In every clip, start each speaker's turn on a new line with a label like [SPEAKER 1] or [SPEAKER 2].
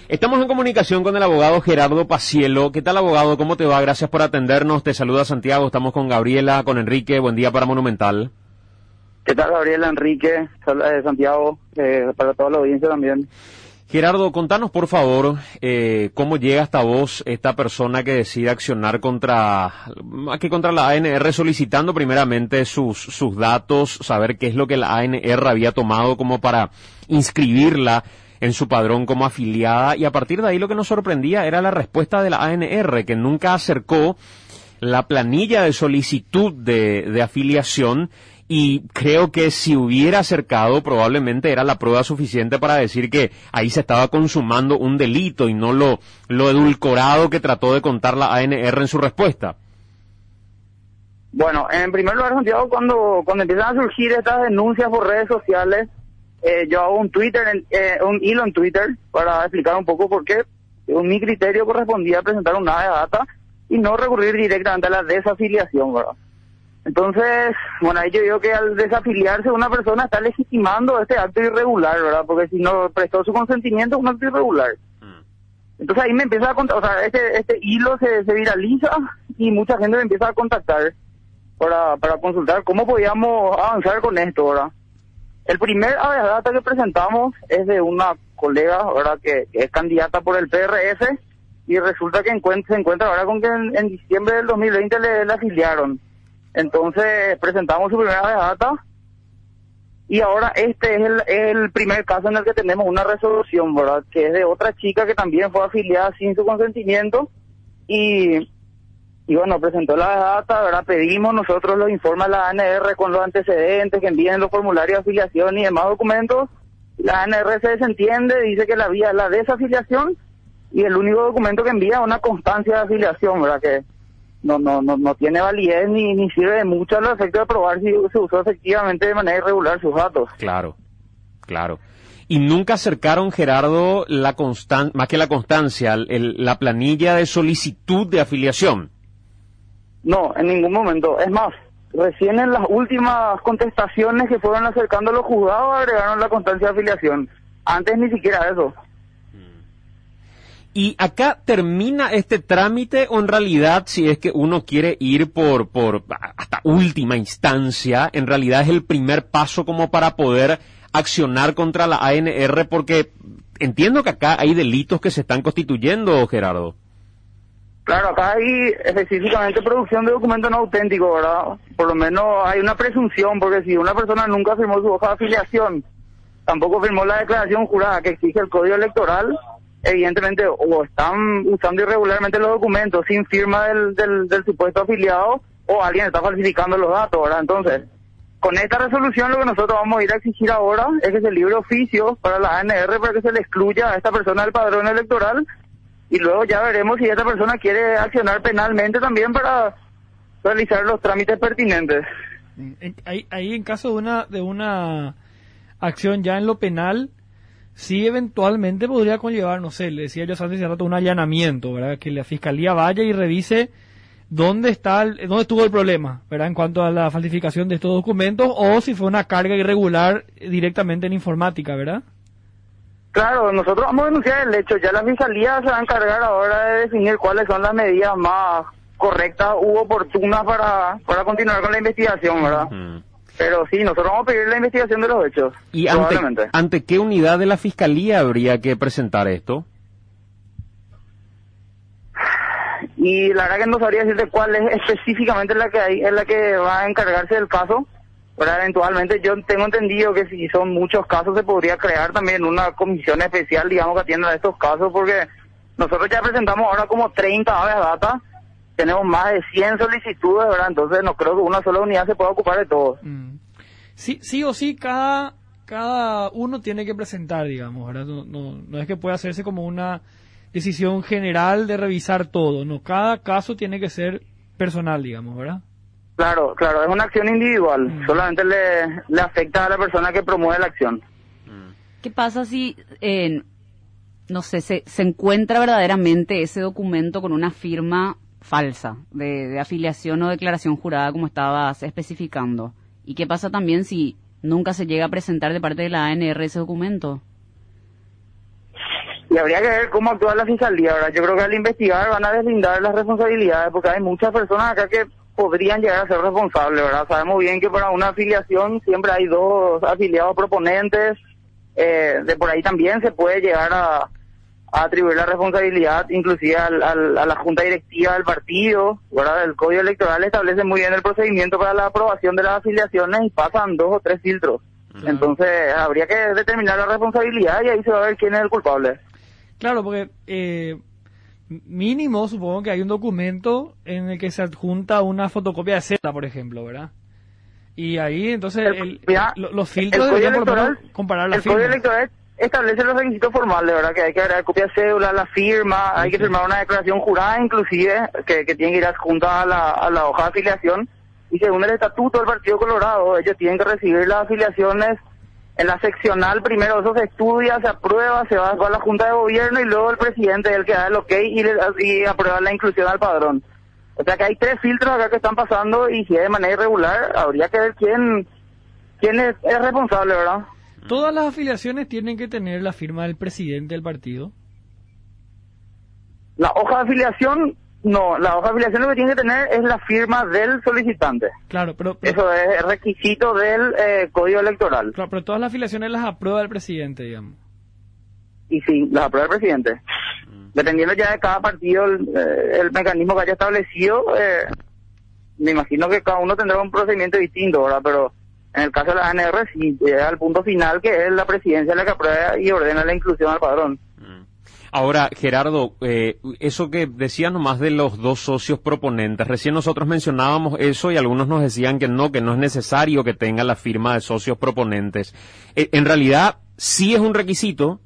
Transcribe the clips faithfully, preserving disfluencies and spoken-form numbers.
[SPEAKER 1] Estamos en comunicación con el abogado Gerardo Paciello. ¿Qué tal, abogado? ¿Cómo te va? Gracias por atendernos. Te saluda Santiago. Estamos con Gabriela, con Enrique. Buen día para Monumental.
[SPEAKER 2] ¿Qué tal, Gabriela, Enrique, Santiago, eh, para toda la audiencia también?
[SPEAKER 1] Gerardo, contanos por favor eh, cómo llega hasta vos esta persona que decide accionar contra, aquí contra la A N R, solicitando primeramente sus, sus datos, saber qué es lo que la A N R había tomado como para inscribirla en su padrón como afiliada, y a partir de ahí lo que nos sorprendía era la respuesta de la A N R, que nunca acercó la planilla de solicitud de, de afiliación. Y creo que si hubiera acercado, probablemente era la prueba suficiente para decir que ahí se estaba consumando un delito y no lo, lo edulcorado que trató de contar la A N R en su respuesta.
[SPEAKER 2] Bueno, en primer lugar, Santiago, cuando, cuando empiezan a surgir estas denuncias por redes sociales, eh, yo hago un Twitter, eh, un hilo en Twitter para explicar un poco por qué en mi criterio correspondía presentar una de data y no recurrir directamente a la desafiliación, ¿verdad? Entonces, bueno, ahí yo digo que al desafiliarse una persona está legitimando este acto irregular, ¿verdad? Porque si no prestó su consentimiento es un acto irregular. Entonces ahí me empieza a contar, o sea, este, este hilo se, se viraliza y mucha gente me empieza a contactar para, para consultar cómo podíamos avanzar con esto, ¿verdad? El primer habeas data que presentamos es de una colega, ¿verdad? Que, que es candidata por el P R S y resulta que encuentra, se encuentra ahora con que en, en diciembre del dos mil veinte le, le afiliaron. Entonces presentamos su primera data y ahora este es el, el primer caso en el que tenemos una resolución, ¿verdad? Que es de otra chica que también fue afiliada sin su consentimiento y, y bueno, presentó la data, ¿verdad? Pedimos nosotros los informes a la A N R con los antecedentes, que envíen los formularios de afiliación y demás documentos. La A N R se desentiende, dice que la vía es la desafiliación y el único documento que envía es una constancia de afiliación, ¿verdad? Que no no no no tiene validez ni, ni sirve de mucho a los efectos de probar si se usó efectivamente de manera irregular sus datos.
[SPEAKER 1] Claro, claro. Y nunca acercaron, Gerardo, la constan más que la constancia, el, la planilla de solicitud de afiliación.
[SPEAKER 2] No, en ningún momento. Es más, recién en las últimas contestaciones que fueron acercando a los juzgados agregaron la constancia de afiliación. Antes ni siquiera eso.
[SPEAKER 1] ¿Y acá termina este trámite o en realidad, si es que uno quiere ir por, por hasta última instancia, en realidad es el primer paso como para poder accionar contra la A N R? Porque entiendo que acá hay delitos que se están constituyendo, Gerardo.
[SPEAKER 2] Claro, acá hay específicamente producción de documentos no auténticos, ¿verdad? Por lo menos hay una presunción, porque si una persona nunca firmó su hoja de afiliación, tampoco firmó la declaración jurada que exige el Código Electoral, evidentemente o están usando irregularmente los documentos sin firma del, del, del supuesto afiliado o alguien está falsificando los datos, ¿verdad? Entonces, con esta resolución lo que nosotros vamos a ir a exigir ahora es que se libre oficio para la A N R para que se le excluya a esta persona del padrón electoral y luego ya veremos si esta persona quiere accionar penalmente también para realizar los trámites pertinentes.
[SPEAKER 3] Ahí, ahí en caso de una, de una acción ya en lo penal, sí, eventualmente podría conllevar, no sé, le decía yo antes hace rato, un allanamiento, ¿verdad? Que la fiscalía vaya y revise dónde está, el, dónde estuvo el problema, ¿verdad? En cuanto a la falsificación de estos documentos, o si fue una carga irregular directamente en informática, ¿verdad?
[SPEAKER 2] Claro, nosotros vamos a denunciar el hecho, ya la fiscalía se va a encargar ahora de definir cuáles son las medidas más correctas u oportunas para, para continuar con la investigación, ¿verdad? Uh-huh. Pero sí, nosotros vamos a pedir la investigación de los hechos.
[SPEAKER 1] ¿Y ante, ante qué unidad de la Fiscalía habría que presentar esto?
[SPEAKER 2] Y la verdad que no sabría decirte cuál es específicamente la que hay, es la que va a encargarse del caso. Pero eventualmente yo tengo entendido que si son muchos casos se podría crear también una comisión especial, digamos, que atienda a estos casos, porque nosotros ya presentamos ahora como treinta habeas data. Tenemos más de cien solicitudes, ¿verdad? Entonces no creo que una sola unidad se pueda ocupar de todo.
[SPEAKER 3] Mm. Sí, sí o sí, cada cada uno tiene que presentar, digamos, ¿verdad? No, no, no es que pueda hacerse como una decisión general de revisar todo, no. Cada caso tiene que ser personal, digamos, ¿verdad?
[SPEAKER 2] Claro, claro, es una acción individual. Mm. Solamente le, le afecta a la persona que promueve la acción.
[SPEAKER 4] ¿Qué pasa si... Eh, no sé, se, se encuentra verdaderamente ese documento con una firma falsa de, de afiliación o declaración jurada como estabas especificando? ¿Y qué pasa también si nunca se llega a presentar de parte de la A N R ese documento?
[SPEAKER 2] Y Y habría que ver cómo actúa la fiscalía, ¿verdad? Yo creo que al investigar van a deslindar las responsabilidades, porque hay muchas personas acá que podrían llegar a ser responsables, ¿verdad? Sabemos bien que para una afiliación siempre hay dos afiliados proponentes, eh, de por ahí también se puede llegar a, a atribuir la responsabilidad inclusive al, al, a la junta directiva del partido, ¿verdad? El Código Electoral establece muy bien el procedimiento para la aprobación de las afiliaciones y pasan dos o tres filtros. Claro. Entonces habría que determinar la responsabilidad y ahí se va a ver quién es el culpable.
[SPEAKER 3] Claro, porque eh, mínimo supongo que hay un documento en el que se adjunta una fotocopia de cédula, por ejemplo, ¿verdad? Y ahí entonces el, el,
[SPEAKER 2] ya,
[SPEAKER 3] el, los filtros deberían por lo menos comparar la
[SPEAKER 2] el
[SPEAKER 3] firma.
[SPEAKER 2] Código Electoral establece los requisitos formales, ¿verdad? Que hay que agregar copia de cédula, la firma, hay que firmar una declaración jurada inclusive, que, que tiene que ir adjunta a la, a la hoja de afiliación. Y según el estatuto del Partido Colorado, ellos tienen que recibir las afiliaciones en la seccional. Primero eso se estudia, se aprueba, se va a la Junta de Gobierno y luego el presidente es el que da el ok y, le, y aprueba la inclusión al padrón. O sea que hay tres filtros acá que están pasando y si es de manera irregular, habría que ver quién, quién es, es responsable, ¿verdad?
[SPEAKER 3] ¿Todas las afiliaciones tienen que tener la firma del presidente del partido?
[SPEAKER 2] La hoja de afiliación, no, la hoja de afiliación lo que tiene que tener es la firma del solicitante.
[SPEAKER 3] Claro, pero... pero
[SPEAKER 2] eso es requisito del eh, Código Electoral.
[SPEAKER 3] Claro, pero todas las afiliaciones las aprueba el presidente, digamos.
[SPEAKER 2] Y sí, las aprueba el presidente. Mm. Dependiendo ya de cada partido, el, eh, el mecanismo que haya establecido, eh, me imagino que cada uno tendrá un procedimiento distinto, ¿verdad? Pero en el caso de la A N R sí, llega al punto final que es la presidencia la que aprueba y ordena la inclusión al padrón.
[SPEAKER 1] Ahora, Gerardo, eh, eso que decías nomás de los dos socios proponentes, recién nosotros mencionábamos eso y algunos nos decían que no, que no es necesario que tenga la firma de socios proponentes. Eh, en realidad, sí es un requisito.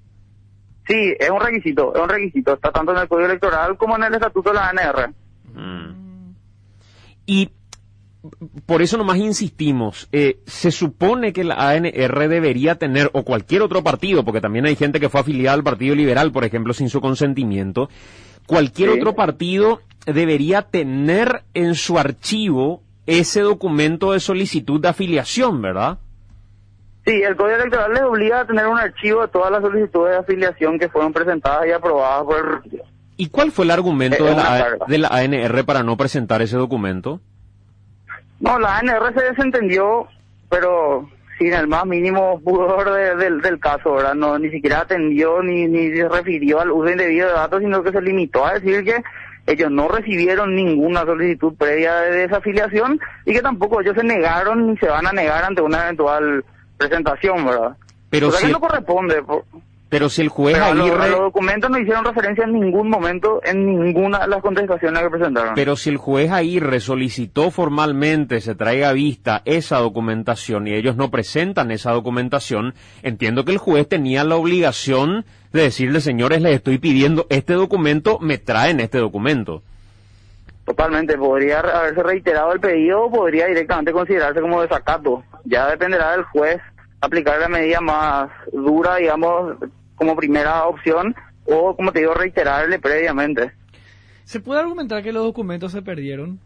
[SPEAKER 2] Sí, es un requisito, es un requisito. Está tanto en el Código Electoral como en el Estatuto de la A N R.
[SPEAKER 1] Mm. Y por eso nomás insistimos, eh, se supone que la A N R debería tener, o cualquier otro partido, porque también hay gente que fue afiliada al Partido Liberal, por ejemplo, sin su consentimiento, cualquier sí. otro partido debería tener en su archivo ese documento de solicitud de afiliación, ¿verdad?
[SPEAKER 2] Sí, el Código Electoral les obliga a tener un archivo de todas las solicitudes de afiliación que fueron presentadas y aprobadas por el partido.
[SPEAKER 1] ¿Y cuál fue el argumento de la, de la A N R para no presentar ese documento?
[SPEAKER 2] No, la A N R se desentendió, pero sin el más mínimo pudor de, de, del caso, ¿verdad? No, ni siquiera atendió ni, ni se refirió al uso indebido de datos, sino que se limitó a decir que ellos no recibieron ninguna solicitud previa de desafiliación y que tampoco ellos se negaron ni se van a negar ante una eventual presentación, ¿verdad?
[SPEAKER 1] Pero
[SPEAKER 2] o sea
[SPEAKER 1] si
[SPEAKER 2] que no corresponde. Por...
[SPEAKER 1] Pero si el juez
[SPEAKER 2] Pero
[SPEAKER 1] Aguirre...
[SPEAKER 2] Los, los documentos no hicieron referencia en ningún momento, en ninguna de las contestaciones que presentaron.
[SPEAKER 1] Pero si el juez Aguirre solicitó formalmente se traiga a vista esa documentación y ellos no presentan esa documentación, entiendo que el juez tenía la obligación de decirle, señores, les estoy pidiendo este documento, me traen este documento.
[SPEAKER 2] Totalmente, podría haberse reiterado el pedido o podría directamente considerarse como desacato. Ya dependerá del juez aplicar la medida más dura, digamos, como primera opción, o, como te digo, reiterarle previamente.
[SPEAKER 3] ¿Se puede argumentar que los documentos se perdieron?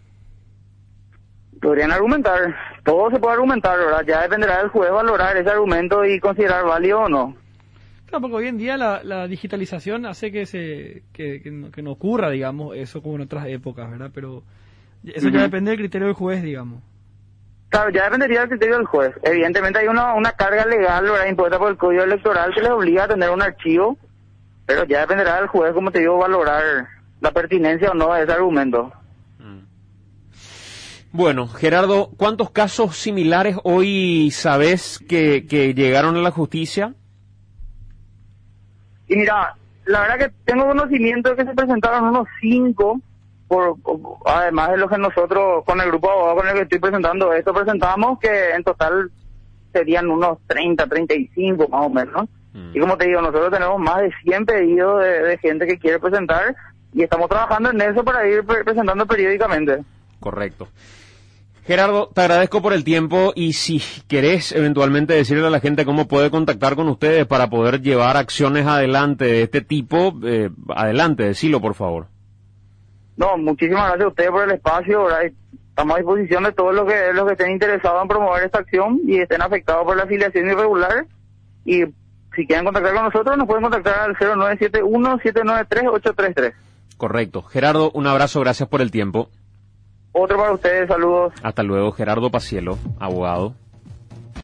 [SPEAKER 2] Podrían argumentar, todo se puede argumentar, ¿verdad? Ya dependerá del juez valorar ese argumento y considerar válido o no.
[SPEAKER 3] Claro, porque hoy en día la, la digitalización hace que se que, que, no, que no ocurra, digamos, eso como en otras épocas, ¿verdad? Pero eso uh-huh. ya depende del criterio del juez, digamos.
[SPEAKER 2] Claro, ya dependería del criterio del juez. Evidentemente hay una, una carga legal, ¿verdad?, impuesta por el Código Electoral que les obliga a tener un archivo, pero ya dependerá del juez, como te digo, valorar la pertinencia o no de ese argumento.
[SPEAKER 1] Bueno, Gerardo, ¿cuántos casos similares hoy sabes que, que llegaron a la justicia?
[SPEAKER 2] Y mira, la verdad que tengo conocimiento de que se presentaron unos cinco, por, además de los que nosotros, con el grupo de abogados con el que estoy presentando esto, presentamos, que en total serían unos treinta, treinta y cinco más o menos. Mm. Y como te digo, nosotros tenemos más de cien pedidos de, de gente que quiere presentar y estamos trabajando en eso para ir pre- presentando periódicamente.
[SPEAKER 1] Correcto. Gerardo, te agradezco por el tiempo y si querés eventualmente decirle a la gente cómo puede contactar con ustedes para poder llevar acciones adelante de este tipo, eh, adelante, decilo por favor.
[SPEAKER 2] No, muchísimas gracias a ustedes por el espacio, ¿verdad? Estamos a disposición de todos los que, los que estén interesados en promover esta acción y estén afectados por la afiliación irregular y si quieren contactar con nosotros, nos pueden contactar al cero nueve siete uno, siete nueve tres, ocho tres tres.
[SPEAKER 1] Correcto. Gerardo, un abrazo, gracias por el tiempo.
[SPEAKER 2] Otro para ustedes, saludos.
[SPEAKER 1] Hasta luego, Gerardo Pacielo, abogado.